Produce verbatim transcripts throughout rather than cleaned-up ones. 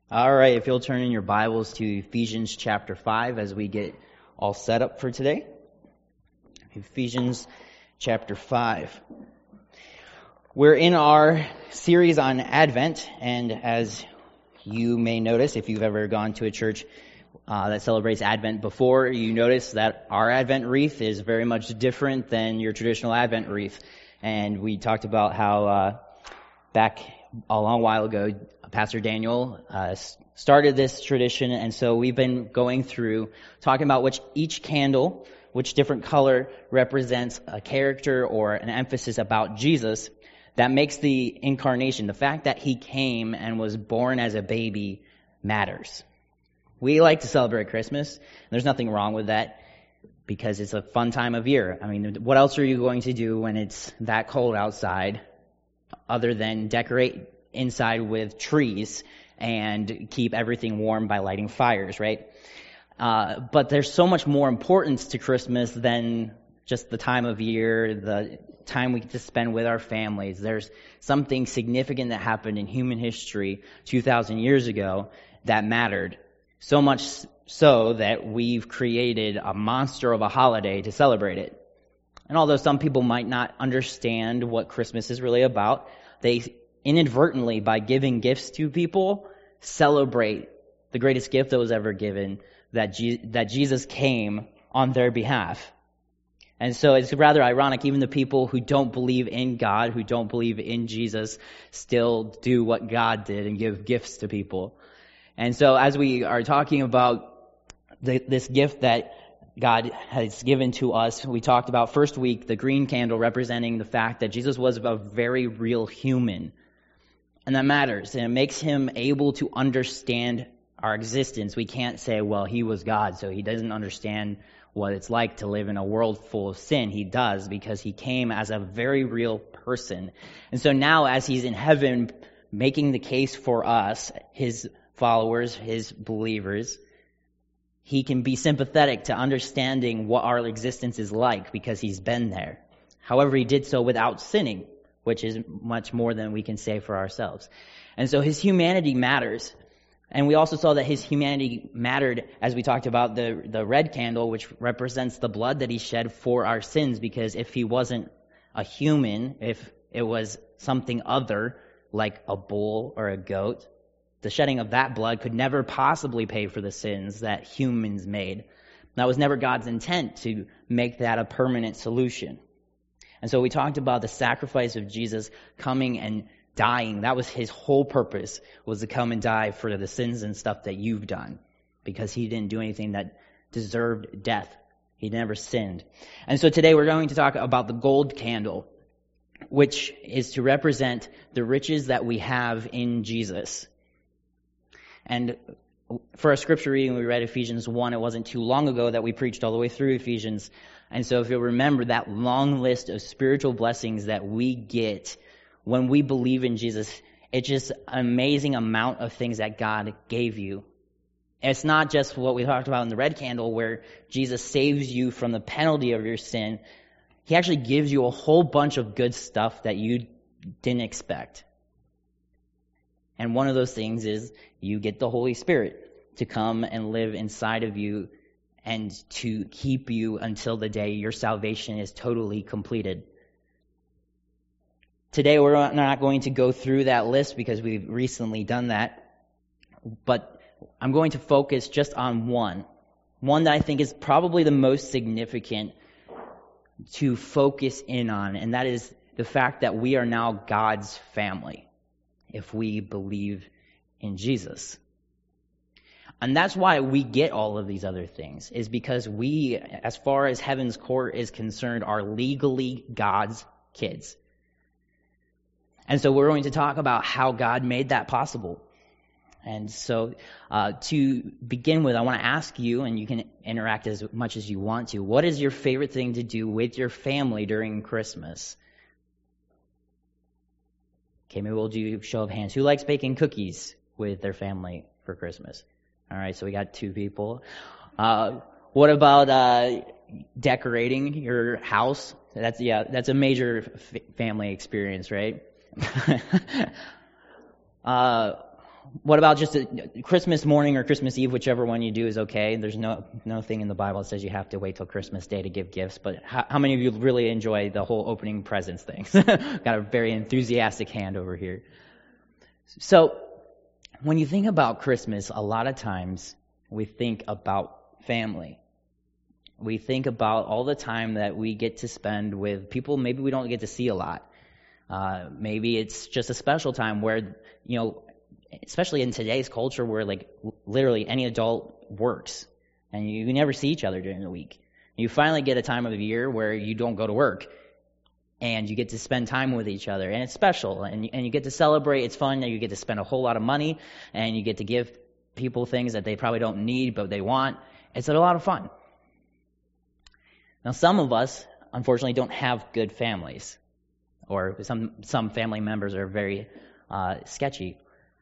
All right, if you'll turn in your Bibles to Ephesians chapter five as we get all set up for today. Ephesians chapter five. We're in our series on Advent, and as you may notice, if you've ever gone to a church uh, that celebrates Advent before, you notice that our Advent wreath is very much different than your traditional Advent wreath. And we talked about how uh, back a long while ago, Pastor Daniel uh, started this tradition, and so we've been going through talking about which each candle, which different color represents a character or an emphasis about Jesus that makes the incarnation, the fact that he came and was born as a baby, matters. We like to celebrate Christmas. There's nothing wrong with that because it's a fun time of year. I mean, what else are you going to do when it's that cold outside other than decorate inside with trees and keep everything warm by lighting fires, right? Uh, but there's so much more importance to Christmas than just the time of year, the time we get to spend with our families. There's something significant that happened in human history two thousand years ago that mattered. So much so that we've created a monster of a holiday to celebrate it. And although some people might not understand what Christmas is really about, they inadvertently, by giving gifts to people, celebrate the greatest gift that was ever given, that Je- that Jesus came on their behalf. And so it's rather ironic, even the people who don't believe in God, who don't believe in Jesus, still do what God did and give gifts to people. And so as we are talking about the, this gift that God has given to us, we talked about first week, the green candle representing the fact that Jesus was a very real human. And that matters, and it makes him able to understand our existence. We can't say, well, he was God, so he doesn't understand what it's like to live in a world full of sin. He does, because he came as a very real person. And so now, as he's in heaven, making the case for us, his followers, his believers, he can be sympathetic to understanding what our existence is like because he's been there. However, he did so without sinning, which is much more than we can say for ourselves. And so his humanity matters. And we also saw that his humanity mattered as we talked about the, the red candle, which represents the blood that he shed for our sins, because if he wasn't a human, if it was something other, like a bull or a goat, the shedding of that blood could never possibly pay for the sins that humans made. That was never God's intent, to make that a permanent solution. And so we talked about the sacrifice of Jesus coming and dying. That was his whole purpose, was to come and die for the sins and stuff that you've done, because he didn't do anything that deserved death. He never sinned. And so today we're going to talk about the gold candle, which is to represent the riches that we have in Jesus. And for our scripture reading, we read Ephesians one. It wasn't too long ago that we preached all the way through Ephesians. And so if you'll remember that long list of spiritual blessings that we get when we believe in Jesus, it's just an amazing amount of things that God gave you. It's not just what we talked about in the red candle, where Jesus saves you from the penalty of your sin. He actually gives you a whole bunch of good stuff that you didn't expect. And one of those things is you get the Holy Spirit to come and live inside of you and to keep you until the day your salvation is totally completed. Today we're not going to go through that list because we've recently done that, but I'm going to focus just on one. One that I think is probably the most significant to focus in on, and that is the fact that we are now God's family if we believe in Jesus. And that's why we get all of these other things, is because we, as far as heaven's court is concerned, are legally God's kids. And so we're going to talk about how God made that possible. And so uh, to begin with, I want to ask you, and you can interact as much as you want to, what is your favorite thing to do with your family during Christmas? Okay, maybe we'll do a show of hands. Who likes baking cookies with their family for Christmas? All right, so we got two people. Uh, what about uh, decorating your house? That's yeah, that's a major f- family experience, right? uh, what about just a, Christmas morning or Christmas Eve, whichever one you do is okay. There's no no thing in the Bible that says you have to wait till Christmas Day to give gifts. But how, how many of you really enjoy the whole opening presents thing? Got a very enthusiastic hand over here. So when you think about Christmas, a lot of times we think about family. We think about all the time that we get to spend with people maybe we don't get to see a lot. Uh, maybe it's just a special time where, you know, especially in today's culture where like literally any adult works and you, you never see each other during the week. You finally get a time of the year where you don't go to work and you get to spend time with each other, and it's special, and, and you get to celebrate. It's fun, and you get to spend a whole lot of money, and you get to give people things that they probably don't need but they want. It's a lot of fun. Now, some of us, unfortunately, don't have good families, or some some family members are very uh, sketchy.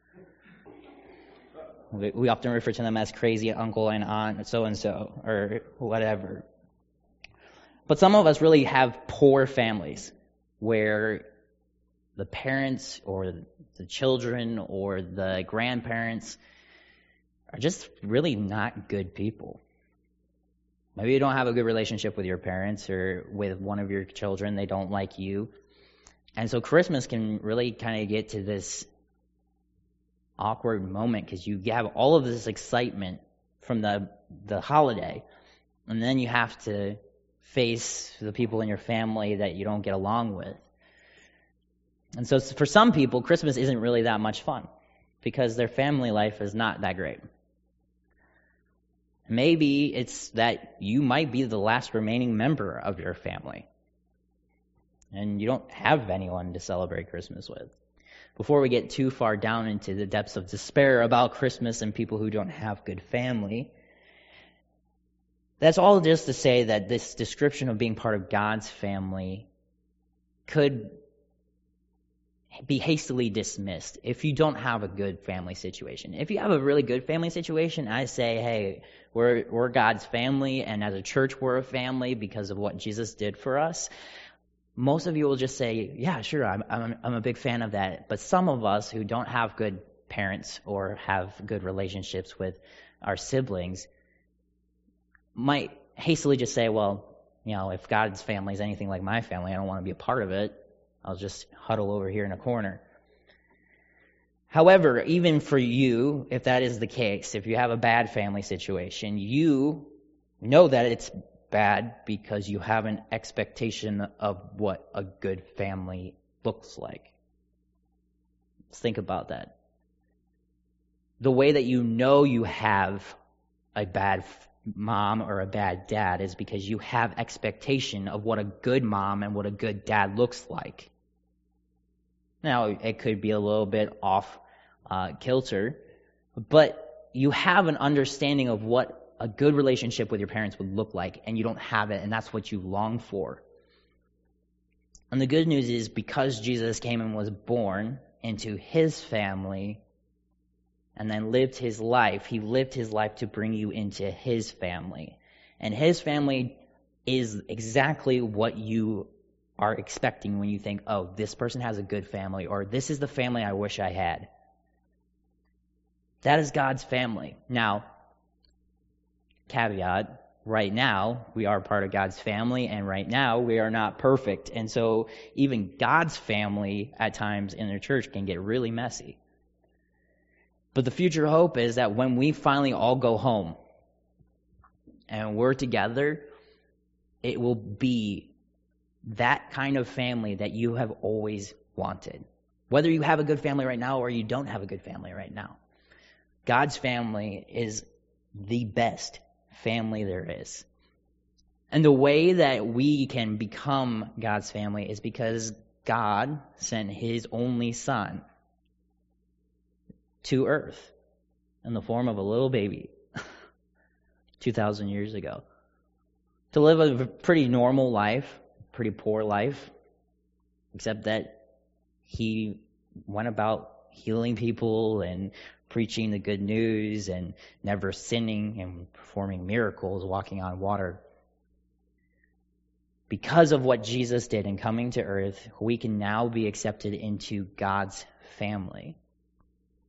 We, we often refer to them as crazy uncle and aunt, so-and-so, or whatever. But some of us really have poor families where the parents or the children or the grandparents are just really not good people. Maybe you don't have a good relationship with your parents or with one of your children. They don't like you. And so Christmas can really kind of get to this awkward moment because you have all of this excitement from the the holiday, and then you have to face the people in your family that you don't get along with. And so for some people, Christmas isn't really that much fun because their family life is not that great. Maybe it's that you might be the last remaining member of your family, and you don't have anyone to celebrate Christmas with. Before we get too far down into the depths of despair about Christmas and people who don't have good family, that's all just to say that this description of being part of God's family could be hastily dismissed if you don't have a good family situation. If you have a really good family situation, I say, hey, we're we're God's family, and as a church, we're a family because of what Jesus did for us. Most of you will just say, yeah, sure, I'm, I'm, I'm a big fan of that. But some of us who don't have good parents or have good relationships with our siblings might hastily just say, well, you know, if God's family is anything like my family, I don't want to be a part of it. I'll just huddle over here in a corner. However, even for you, if that is the case, if you have a bad family situation, you know that it's bad because you have an expectation of what a good family looks like. Let's think about that. The way that you know you have a bad mom or a bad dad is because you have expectation of what a good mom and what a good dad looks like. Now, it could be a little bit off uh, kilter, but you have an understanding of what a good relationship with your parents would look like, and you don't have it, and that's what you long for. And the good news is, because Jesus came and was born into his family and then lived his life, he lived his life to bring you into his family. And his family is exactly what you are expecting when you think, oh, this person has a good family, or this is the family I wish I had. That is God's family. Now, caveat, right now, we are part of God's family, and right now, we are not perfect. And so even God's family, at times in their church, can get really messy. But the future hope is that when we finally all go home, and we're together, it will be that kind of family that you have always wanted. Whether you have a good family right now or you don't have a good family right now. God's family is the best family there is. And the way that we can become God's family is because God sent his only son to earth in the form of a little baby two thousand years ago to live a pretty normal life, pretty poor life, except that he went about healing people and preaching the good news and never sinning and performing miracles, walking on water. Because of what Jesus did in coming to earth, we can now be accepted into God's family.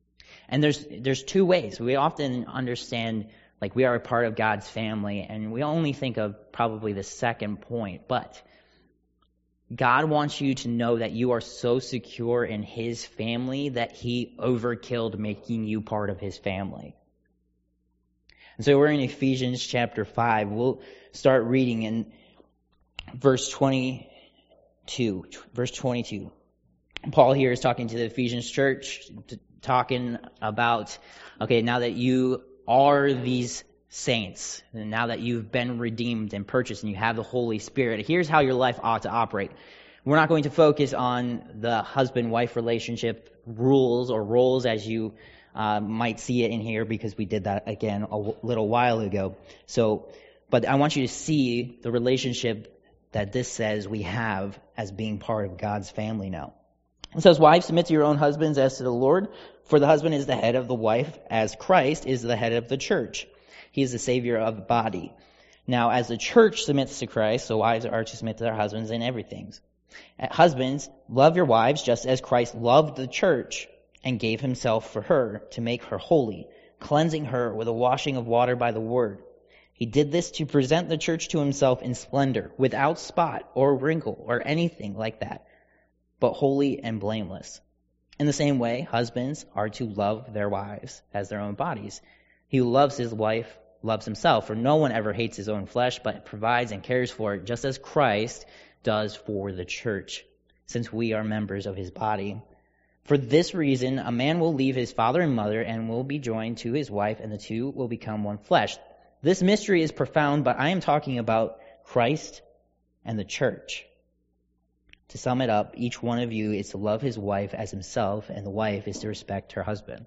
And there's there's two ways. We often understand like we are a part of God's family, and we only think of probably the second point. But God wants you to know that you are so secure in His family that He overkilled making you part of His family. And so we're in Ephesians chapter five. We'll start reading in verse twenty-two. Verse twenty-two. Paul here is talking to the Ephesians church, talking about, okay, now that you are these saints, and now that you've been redeemed and purchased and you have the Holy Spirit, here's how your life ought to operate. We're not going to focus on the husband-wife relationship rules or roles as you uh, might see it in here, because we did that again a w- little while ago. So, but I want you to see the relationship that this says we have as being part of God's family now. It says, wives, submit to your own husbands as to the Lord, for the husband is the head of the wife, as Christ is the head of the church. He is the Savior of the body. Now, as the church submits to Christ, so wives are to submit to their husbands in everything. Husbands, love your wives just as Christ loved the church and gave himself for her to make her holy, cleansing her with a washing of water by the word. He did this to present the church to himself in splendor, without spot or wrinkle or anything like that, but holy and blameless. In the same way, husbands are to love their wives as their own bodies. He who loves his wife loves himself, for no one ever hates his own flesh, but provides and cares for it, just as Christ does for the church, since we are members of his body. For this reason, a man will leave his father and mother and will be joined to his wife, and the two will become one flesh. This mystery is profound, but I am talking about Christ and the church. To sum it up, each one of you is to love his wife as himself, and the wife is to respect her husband.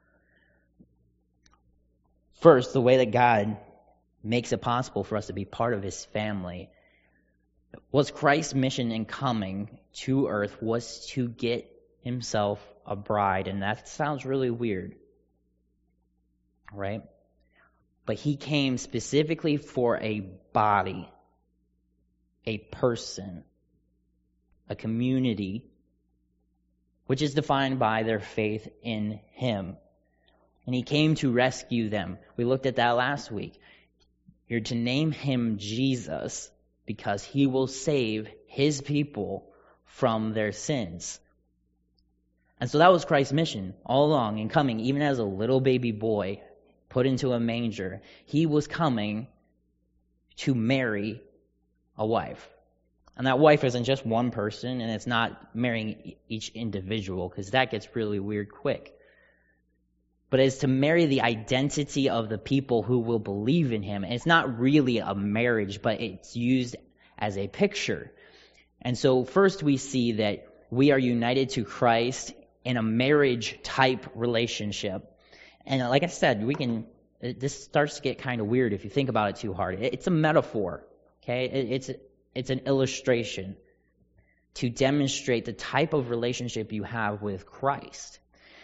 First, the way that God makes it possible for us to be part of his family was Christ's mission in coming to earth was to get himself a bride. And that sounds really weird, right? But he came specifically for a body, a person, a community, which is defined by their faith in him. And he came to rescue them. We looked at that last week. You're to name him Jesus because he will save his people from their sins. And so that was Christ's mission all along in coming, even as a little baby boy put into a manger. He was coming to marry a wife. And that wife isn't just one person, and it's not marrying each individual, because that gets really weird quick. But it's to marry the identity of the people who will believe in him. And it's not really a marriage, but it's used as a picture. And so first we see that we are united to Christ in a marriage-type relationship. And like I said, we can. This starts to get kind of weird if you think about it too hard. It's a metaphor, okay? It's it's an illustration to demonstrate the type of relationship you have with Christ.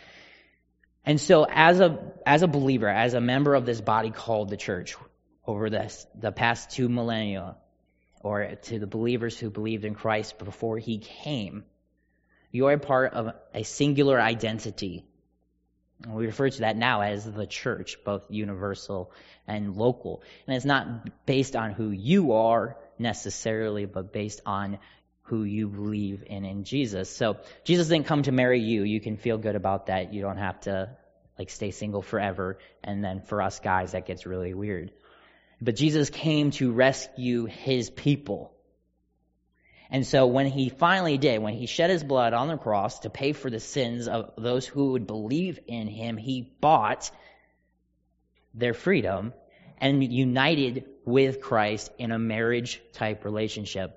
And so as a as a believer, as a member of this body called the church, over this, the past two millennia, or to the believers who believed in Christ before he came, you are a part of a singular identity. And we refer to that now as the church, both universal and local. And it's not based on who you are necessarily, but based on who you believe in in Jesus. So Jesus didn't come to marry you. You can feel good about that. You don't have to like stay single forever. And then for us guys, that gets really weird. But Jesus came to rescue his people. And so when he finally did, when he shed his blood on the cross to pay for the sins of those who would believe in him, he bought their freedom and united with Christ in a marriage-type relationship.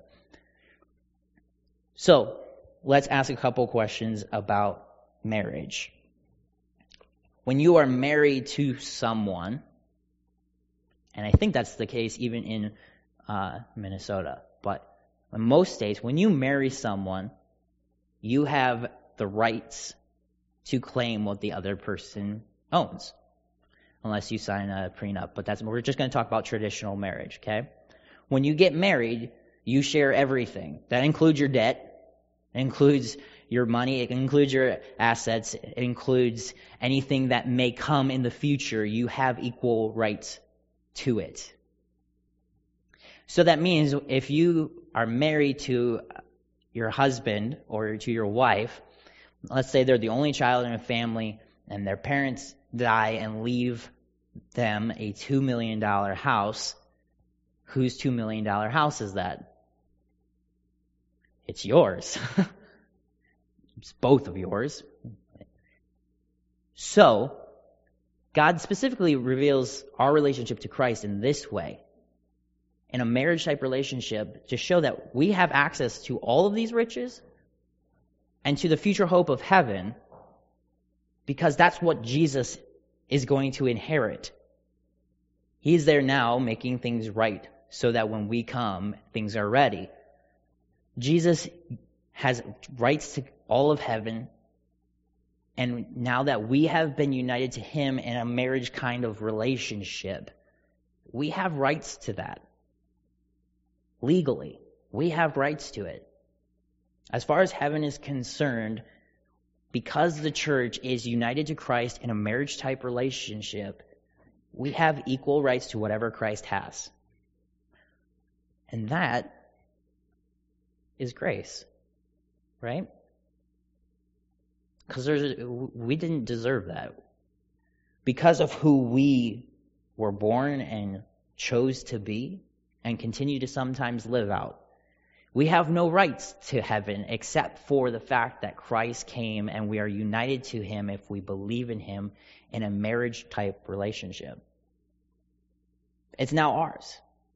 So let's ask a couple questions about marriage. When you are married to someone, and I think that's the case even in uh, Minnesota, but in most states, when you marry someone, you have the rights to claim what the other person owns, unless you sign a prenup. But that's we're just going to talk about traditional marriage, okay? When you get married, you share everything. That includes your debt. It includes your money. It includes your assets. It includes anything that may come in the future. You have equal rights to it. So that means if you are married to your husband or to your wife, let's say they're the only child in a family and their parents die and leave them a two million dollars house, whose two million dollars house is that? It's yours. It's both of yours. So, God specifically reveals our relationship to Christ in this way. In a marriage-type relationship, to show that we have access to all of these riches and to the future hope of heaven, because that's what Jesus is going to inherit. He's there now making things right so that when we come, things are ready. Jesus has rights to all of heaven, and now that we have been united to him in a marriage kind of relationship, we have rights to that. Legally, we have rights to it. As far as heaven is concerned, because the church is united to Christ in a marriage-type relationship, we have equal rights to whatever Christ has. And that is grace, right? Because we didn't deserve that. Because of who we were born and chose to be and continue to sometimes live out, we have no rights to heaven except for the fact that Christ came and we are united to him if we believe in him in a marriage-type relationship. It's now ours.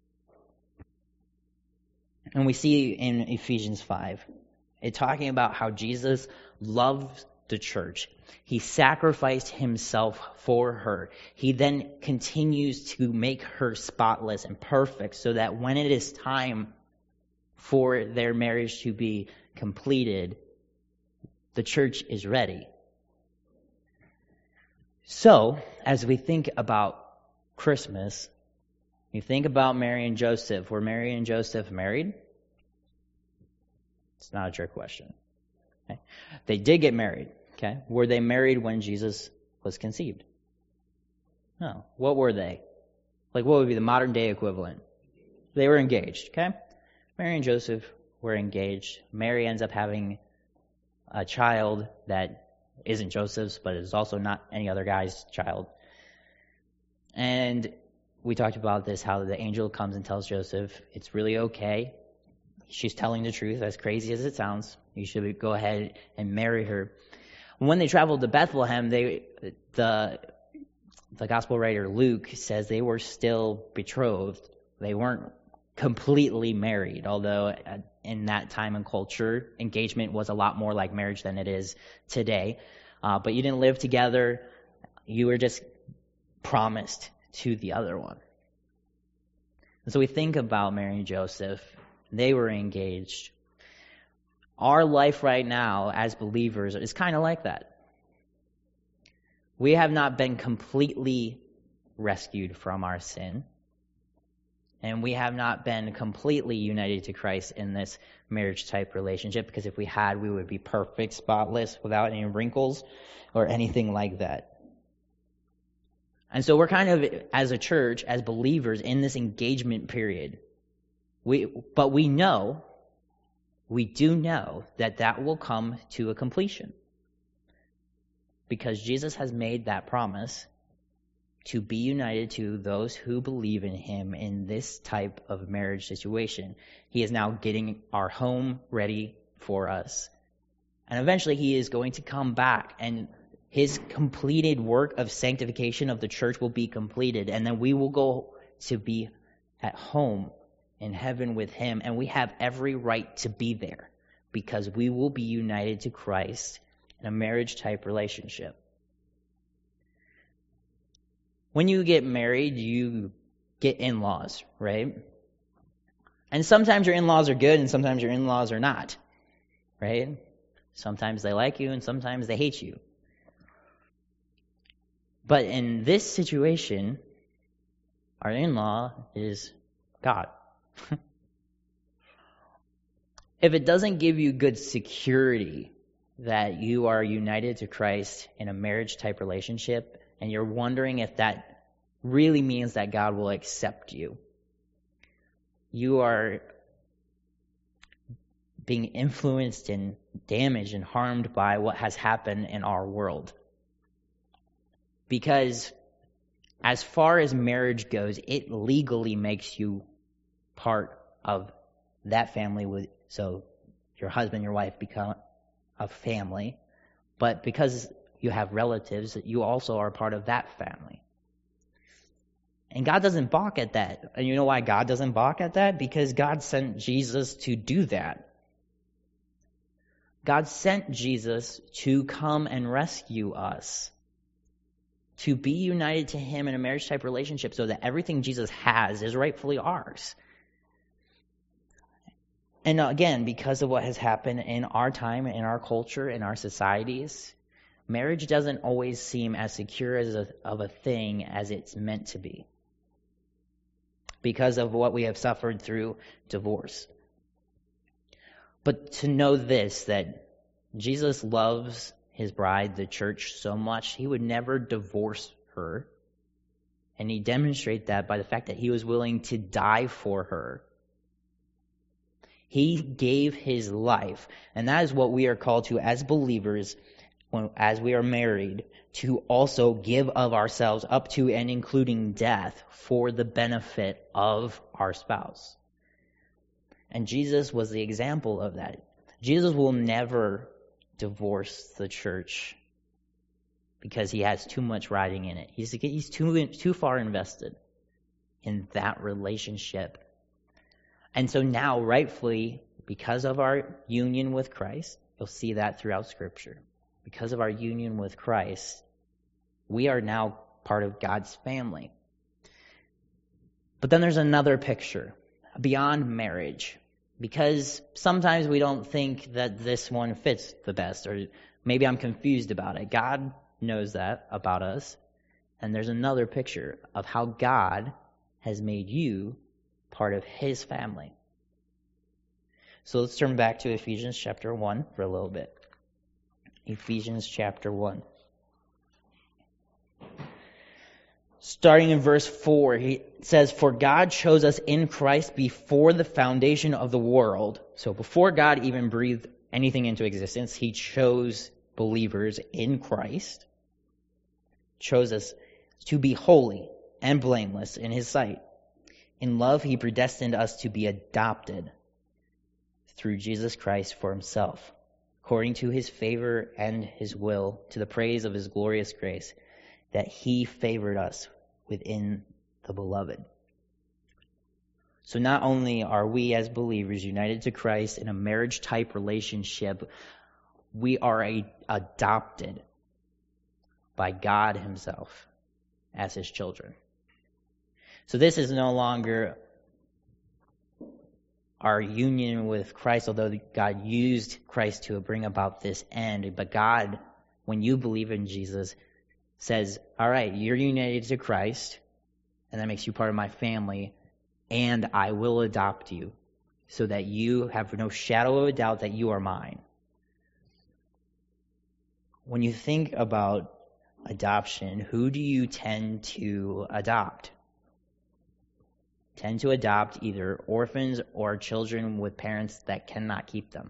And we see in Ephesians five, it talking about how Jesus loved the church. He sacrificed himself for her. He then continues to make her spotless and perfect so that when it is time for their marriage to be completed, the church is ready. So, as we think about Christmas, you think about Mary and Joseph. Were Mary and Joseph married? It's not a trick question. Okay. They did get married. Okay. Were they married when Jesus was conceived? No. What were they? Like, what would be the modern day equivalent? They were engaged. Okay. Mary and Joseph were engaged. Mary ends up having a child that isn't Joseph's, but is also not any other guy's child. And we talked about this, how the angel comes and tells Joseph, it's really okay. She's telling the truth, as crazy as it sounds. You should go ahead and marry her. When they traveled to Bethlehem, they the the gospel writer Luke says they were still betrothed. They weren't completely married, although in that time and culture, engagement was a lot more like marriage than it is today. Uh, but you didn't live together. You were just promised to the other one. And so we think about Mary and Joseph. They were engaged. Our life right now as believers is kind of like that. We have not been completely rescued from our sin. And we have not been completely united to Christ in this marriage-type relationship, because if we had, we would be perfect, spotless, without any wrinkles or anything like that. And so we're kind of, as a church, as believers, in this engagement period. We, but we know, we do know that that will come to a completion. Because Jesus has made that promise to be united to those who believe in him in this type of marriage situation. He is now getting our home ready for us. And eventually he is going to come back, and his completed work of sanctification of the church will be completed. And then we will go to be at home in heaven with him. And we have every right to be there because we will be united to Christ in a marriage-type relationship. When you get married, you get in-laws, right? And sometimes your in-laws are good and sometimes your in-laws are not, right? Sometimes they like you and sometimes they hate you. But in this situation, our in-law is God. If it doesn't give you good security that you are united to Christ in a marriage-type relationship, and you're wondering if that really means that God will accept you, you are being influenced and damaged and harmed by what has happened in our world. Because as far as marriage goes, it legally makes you part of that family. With so your husband, your wife become a family. But because you have relatives, you also are part of that family. And God doesn't balk at that. And you know why God doesn't balk at that? Because God sent Jesus to do that. God sent Jesus to come and rescue us, to be united to him in a marriage-type relationship so that everything Jesus has is rightfully ours. And again, because of what has happened in our time, in our culture, in our societies, marriage doesn't always seem as secure as a, of a thing as it's meant to be, because of what we have suffered through divorce. But to know this, that Jesus loves his bride, the church, so much, he would never divorce her. And he demonstrated that by the fact that he was willing to die for her. He gave his life. And that is what we are called to as believers, when, as we are married, to also give of ourselves up to and including death for the benefit of our spouse. And Jesus was the example of that. Jesus will never divorce the church because he has too much riding in it. He's, he's too, too far invested in that relationship. And so now, rightfully, because of our union with Christ, you'll see that throughout Scripture. Because of our union with Christ, we are now part of God's family. But then there's another picture beyond marriage, because sometimes we don't think that this one fits the best, or maybe I'm confused about it. God knows that about us. And there's another picture of how God has made you part of his family. So let's turn back to Ephesians chapter one for a little bit. Ephesians chapter one. Starting in verse four, he says, "For God chose us in Christ before the foundation of the world." So before God even breathed anything into existence, he chose believers in Christ. Chose us to be holy and blameless in his sight. In love, he predestined us to be adopted through Jesus Christ for himself, according to his favor and his will, to the praise of his glorious grace, that he favored us within the beloved. So not only are we as believers united to Christ in a marriage-type relationship, we are a, adopted by God himself as his children. So this is no longer our union with Christ, although God used Christ to bring about this end. But God, when you believe in Jesus, says, all right, you're united to Christ, and that makes you part of my family, and I will adopt you so that you have no shadow of a doubt that you are mine. When you think about adoption, who do you tend to adopt? Tend to adopt either orphans or children with parents that cannot keep them.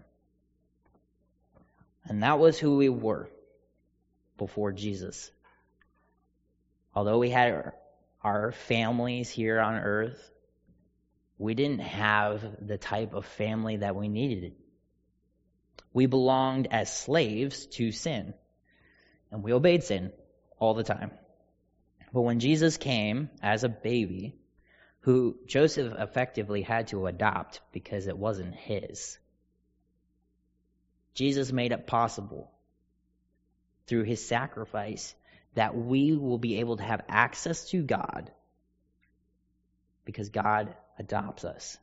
And that was who we were before Jesus. Although we had our, our families here on earth, we didn't have the type of family that we needed. We belonged as slaves to sin, and we obeyed sin all the time. But when Jesus came as a baby, who Joseph effectively had to adopt because it wasn't his, Jesus made it possible through his sacrifice that we will be able to have access to God because God adopts us.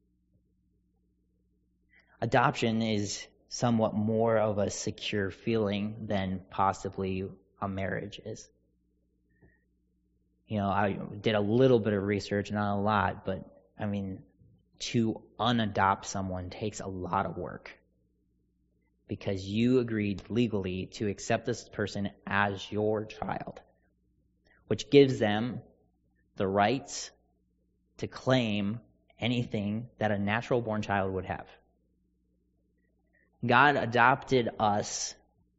Adoption is somewhat more of a secure feeling than possibly a marriage is. You know, I did a little bit of research, not a lot, but I mean, to unadopt someone takes a lot of work. because you agreed legally to accept this person as your child, which gives them the right to claim anything that a natural-born child would have. God adopted us,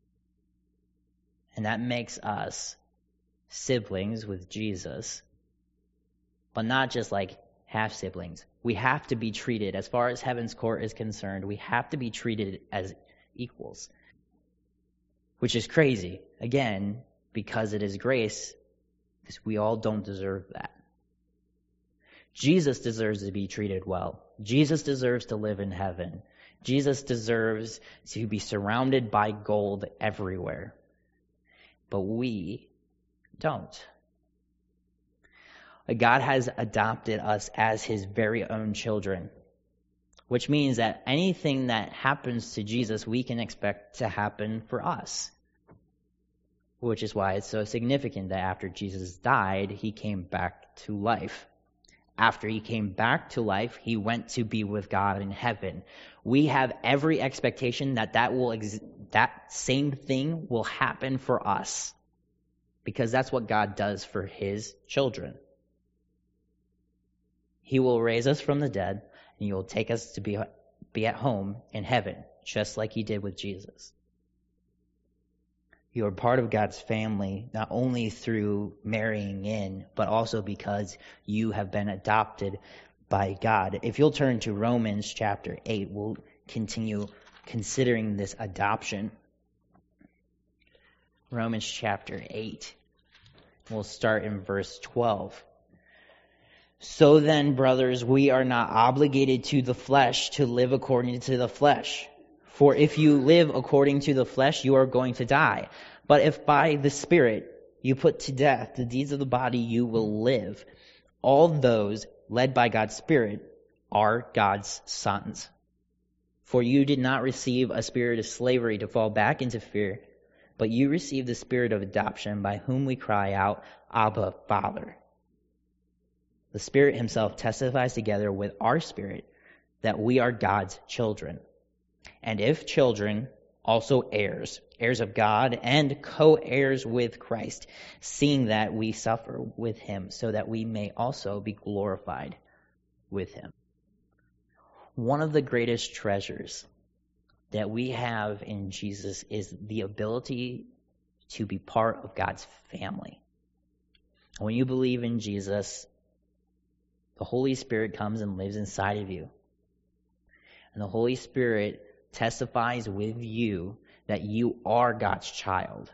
and that makes us siblings with Jesus, but not just like half-siblings. We have to be treated, as far as heaven's court is concerned, we have to be treated as equals, which is crazy, again, because it is grace, because we all don't deserve that. Jesus deserves to be treated well. Jesus deserves to live in heaven. Jesus deserves to be surrounded by gold everywhere. But we don't. God has adopted us as his very own children, which means that anything that happens to Jesus, we can expect to happen for us. Which is why it's so significant that after Jesus died, he came back to life. After he came back to life, he went to be with God in heaven. We have every expectation that that will ex- that same thing will happen for us, because that's what God does for his children. He will raise us from the dead, and he will take us to be, be at home in heaven, just like he did with Jesus. You are part of God's family, not only through marrying in, but also because you have been adopted by God. If you'll turn to Romans chapter eight, we'll continue considering this adoption. Romans chapter eight. We'll start in verse twelve. So then, brothers, we are not obligated to the flesh to live according to the flesh. For if you live according to the flesh, you are going to die. But if by the Spirit you put to death the deeds of the body, you will live. All those led by God's Spirit are God's sons. For you did not receive a spirit of slavery to fall back into fear, but you received the spirit of adoption, by whom we cry out, Abba, Father. The Spirit himself testifies together with our spirit that we are God's children. And if children, also heirs, heirs of God and co-heirs with Christ, seeing that we suffer with him, so that we may also be glorified with him. One of the greatest treasures that we have in Jesus is the ability to be part of God's family. When you believe in Jesus, the Holy Spirit comes and lives inside of you. And the Holy Spirit testifies with you that you are God's child.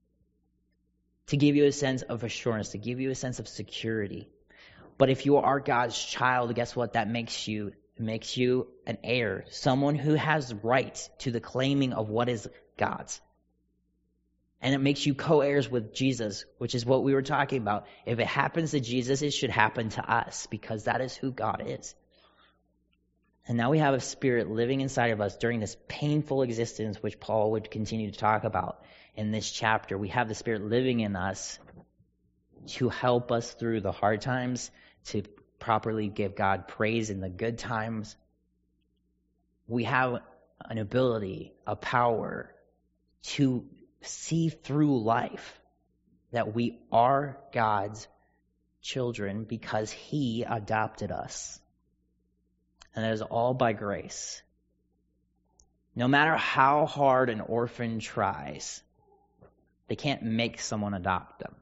To give you a sense of assurance, to give you a sense of security. But if you are God's child, guess what? That makes you, it makes you an heir, someone who has right to the claiming of what is God's. And it makes you co-heirs with Jesus, which is what we were talking about. If it happens to Jesus, it should happen to us, because that is who God is. And now we have a spirit living inside of us during this painful existence, which Paul would continue to talk about in this chapter. We have the Spirit living in us to help us through the hard times, to properly give God praise in the good times. We have an ability, a power to see through life that we are God's children because he adopted us. And that is all by grace. No matter how hard an orphan tries, they can't make someone adopt them.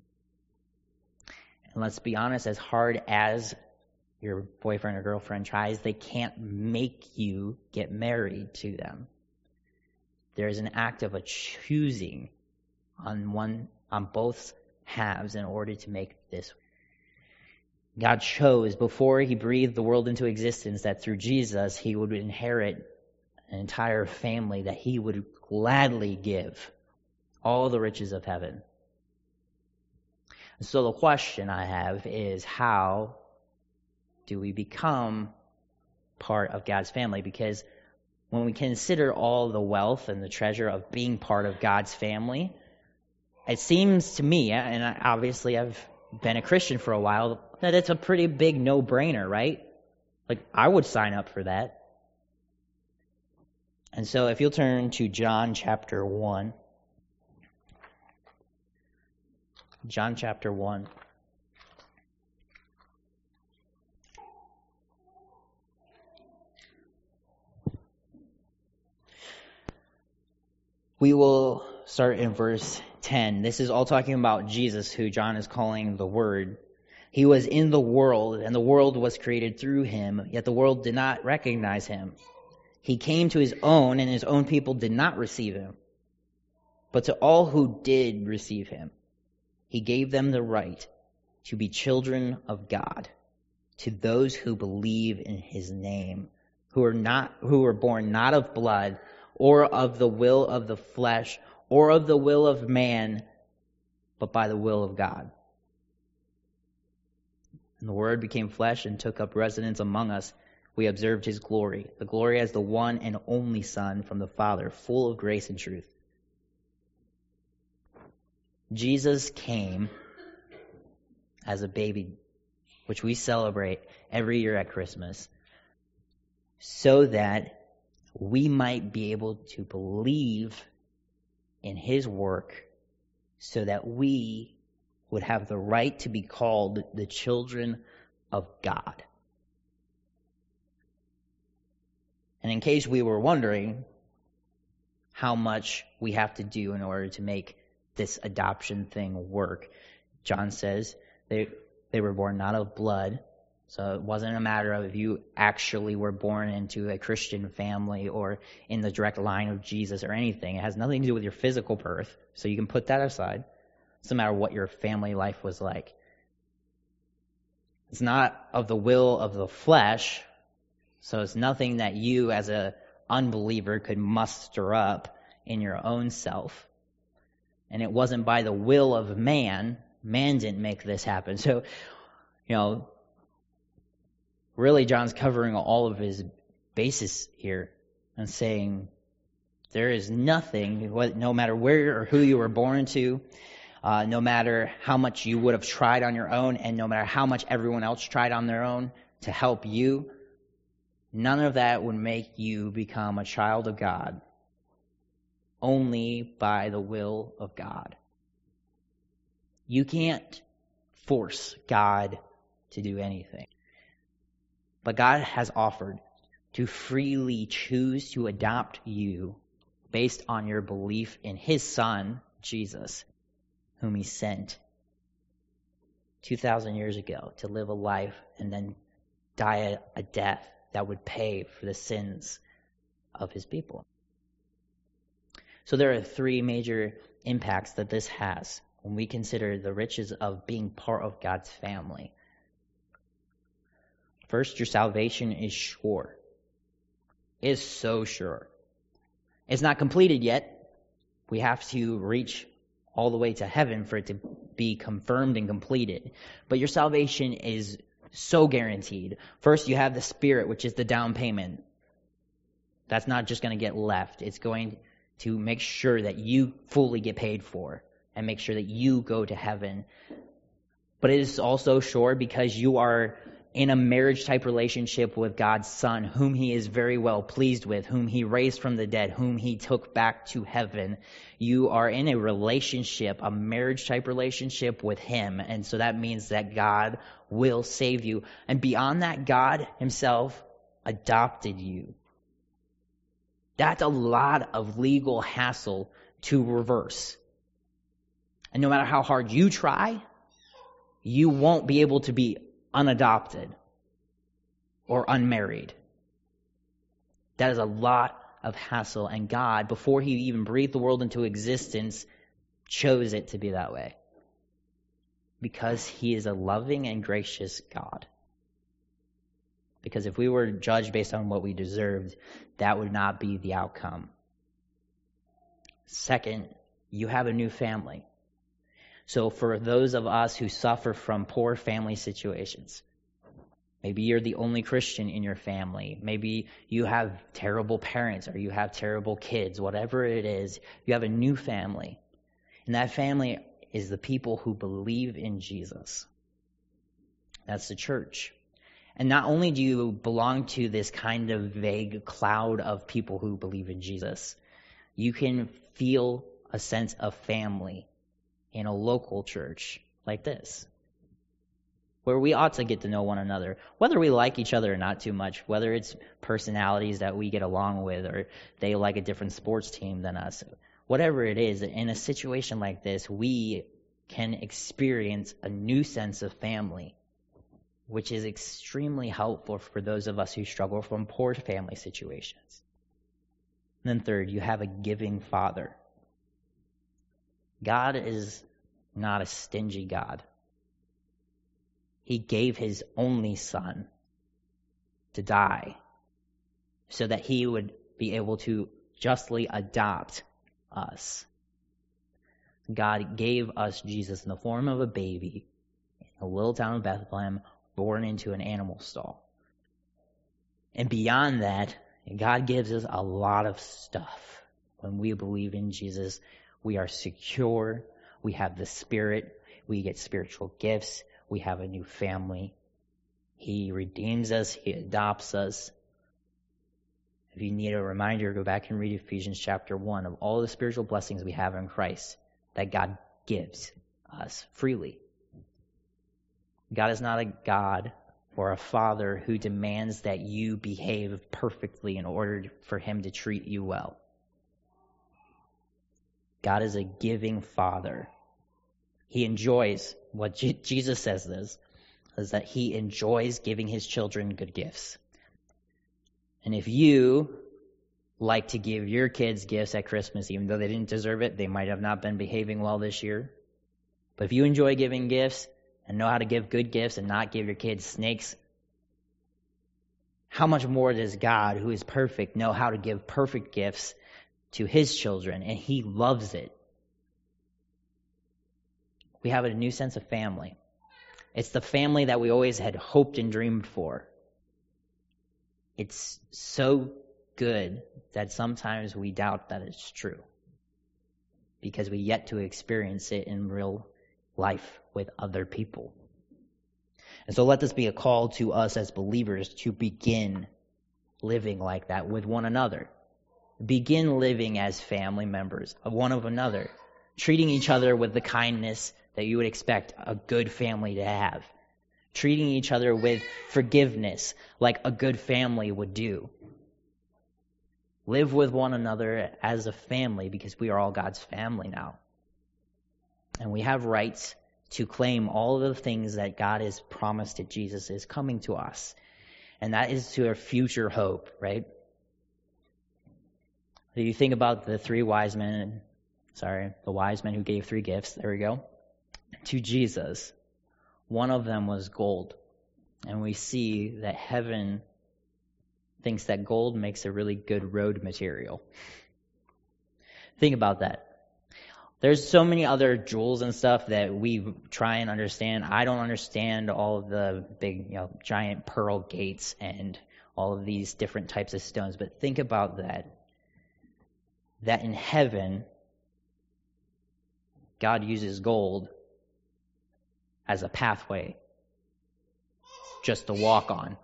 And let's be honest, as hard as your boyfriend or girlfriend tries, they can't make you get married to them. There is an act of a choosing on one, on both halves in order to make this. God chose before he breathed the world into existence that through Jesus he would inherit an entire family that he would gladly give all the riches of heaven. So the question I have is, how do we become part of God's family? Because when we consider all the wealth and the treasure of being part of God's family, it seems to me, and I, obviously I've been a Christian for a while, that it's a pretty big no-brainer, right? Like, I would sign up for that. And so if you'll turn to John chapter one. John chapter one. We will start in verse ten. This is all talking about Jesus, who John is calling the Word. He was in the world, and the world was created through him, yet the world did not recognize him. He came to his own, and his own people did not receive him. But to all who did receive him, he gave them the right to be children of God, to those who believe in his name, who are not, who were born not of blood, or of the will of the flesh, or of the will of man, but by the will of God. And the Word became flesh and took up residence among us. We observed his glory, the glory as the one and only Son from the Father, full of grace and truth. Jesus came as a baby, which we celebrate every year at Christmas, so that we might be able to believe in his work, so that we would have the right to be called the children of God. And in case we were wondering how much we have to do in order to make this adoption thing work, John says they they were born not of blood. So it wasn't a matter of if you actually were born into a Christian family or in the direct line of Jesus or anything. It has nothing to do with your physical birth, so you can put that aside. It doesn't matter what your family life was like. It's not of the will of the flesh, so it's nothing that you as an unbeliever could muster up in your own self. And it wasn't by the will of man. Man didn't make this happen. So, you know, really, John's covering all of his bases here and saying there is nothing, no matter where or who you were born to, uh, no matter how much you would have tried on your own, and no matter how much everyone else tried on their own to help you, none of that would make you become a child of God, only by the will of God. You can't force God to do anything. But God has offered to freely choose to adopt you based on your belief in his Son, Jesus, whom he sent two thousand years ago to live a life and then die a, a death that would pay for the sins of his people. So there are three major impacts that this has when we consider the riches of being part of God's family. First, your salvation is sure. It is so sure. It's not completed yet. We have to reach all the way to heaven for it to be confirmed and completed. But your salvation is so guaranteed. First, you have the Spirit, which is the down payment. That's not just going to get left. It's going to make sure that you fully get paid for and make sure that you go to heaven. But it is also sure because you are in a marriage-type relationship with God's Son, whom he is very well pleased with, whom he raised from the dead, whom he took back to heaven. You are in a relationship, a marriage-type relationship with him, and so that means that God will save you. And beyond that, God himself adopted you. That's a lot of legal hassle to reverse. And no matter how hard you try, you won't be able to be unadopted or unmarried. That is a lot of hassle, and God, before he even breathed the world into existence, chose it to be that way because he is a loving and gracious God. Because if we were judged based on what we deserved, that would not be the outcome. Second, you have a new family. So for those of us who suffer from poor family situations, maybe you're the only Christian in your family, maybe you have terrible parents or you have terrible kids, whatever it is, you have a new family. And that family is the people who believe in Jesus. That's the church. And not only do you belong to this kind of vague cloud of people who believe in Jesus, you can feel a sense of family in a local church like this, where we ought to get to know one another, whether we like each other or not too much, whether it's personalities that we get along with or they like a different sports team than us. Whatever it is, in a situation like this, we can experience a new sense of family, which is extremely helpful for those of us who struggle from poor family situations. And then third, you have a giving Father. God is not a stingy God. He gave his only Son to die so that he would be able to justly adopt us. God gave us Jesus in the form of a baby in a little town of Bethlehem, born into an animal stall. And beyond that, God gives us a lot of stuff. When we believe in Jesus, we are secure, we have the Spirit, we get spiritual gifts, we have a new family. He redeems us, he adopts us. If you need a reminder, go back and read Ephesians chapter one of all the spiritual blessings we have in Christ that God gives us freely. God is not a God or a father who demands that you behave perfectly in order for him to treat you well. God is a giving Father. He enjoys, what J- Jesus says this, is that he enjoys giving his children good gifts. And if you like to give your kids gifts at Christmas, even though they didn't deserve it, they might have not been behaving well this year. But if you enjoy giving gifts and know how to give good gifts and not give your kids snakes, how much more does God, who is perfect, know how to give perfect gifts to his children? And he loves it. We have a new sense of family. It's the family that we always had hoped and dreamed for. It's so good that sometimes we doubt that it's true because we yet to experience it in real life with other people. And so let this be a call to us as believers to begin living like that with one another. Begin living as family members of one of another, treating each other with the kindness that you would expect a good family to have. Treating each other with forgiveness like a good family would do. Live with one another as a family because we are all God's family now. And we have rights to claim all of the things that God has promised that Jesus is coming to us. And that is to our future hope, right? Do you think about the three wise men, sorry, the wise men who gave three gifts, there we go, to Jesus. One of them was gold. And we see that heaven thinks that gold makes a really good road material. Think about that. There's so many other jewels and stuff that we try and understand. I don't understand all of the big, you know, giant pearl gates and all of these different types of stones. But think about that. That in heaven, God uses gold as a pathway just to walk on.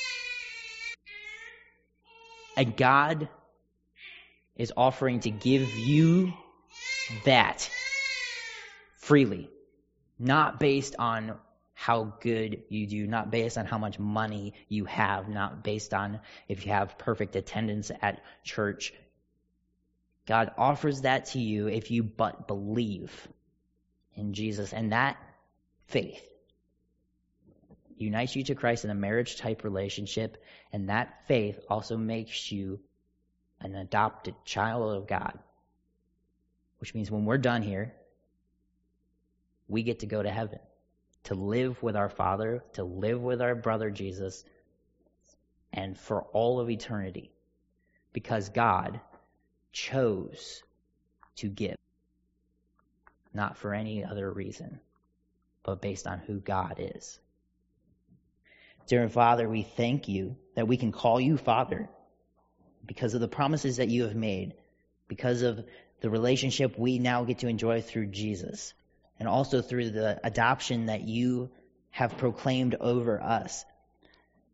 And God is offering to give you that freely, not based on how good you do, not based on how much money you have, not based on if you have perfect attendance at church. God offers that to you if you but believe in Jesus. And that faith unites you to Christ in a marriage-type relationship, and that faith also makes you an adopted child of God, which means when we're done here, we get to go to heaven, to live with our Father, to live with our brother Jesus, and for all of eternity, because God chose to give, not for any other reason, but based on who God is. Dear Father, we thank you that we can call you Father because of the promises that you have made, because of the relationship we now get to enjoy through Jesus, and also through the adoption that you have proclaimed over us.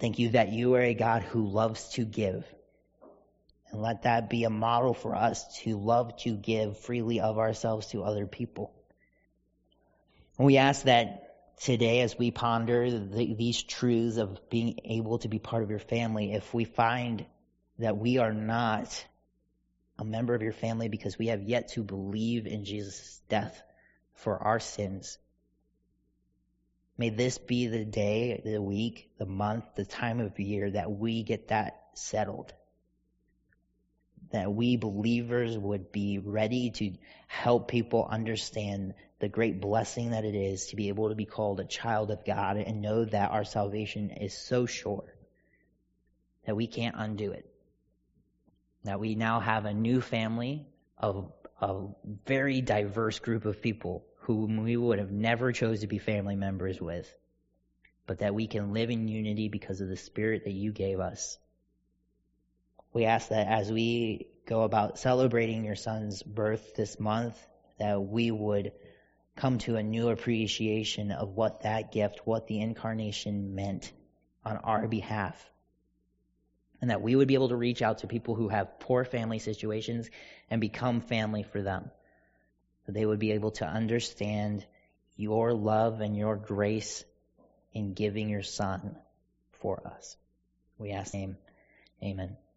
Thank you that you are a God who loves to give. And let that be a model for us to love to give freely of ourselves to other people. And we ask that today, as we ponder the, these truths of being able to be part of your family, if we find that we are not a member of your family because we have yet to believe in Jesus' death for our sins, may this be the day, the week, the month, the time of year that we get that settled. That we believers would be ready to help people understand the great blessing that it is to be able to be called a child of God and know that our salvation is so sure that we can't undo it. That we now have a new family of a very diverse group of people whom we would have never chose to be family members with, but that we can live in unity because of the Spirit that you gave us. We ask that as we go about celebrating your son's birth this month, that we would come to a new appreciation of what that gift, what the incarnation meant on our behalf. And that we would be able to reach out to people who have poor family situations and become family for them. That they would be able to understand your love and your grace in giving your son for us. We ask in his name, amen.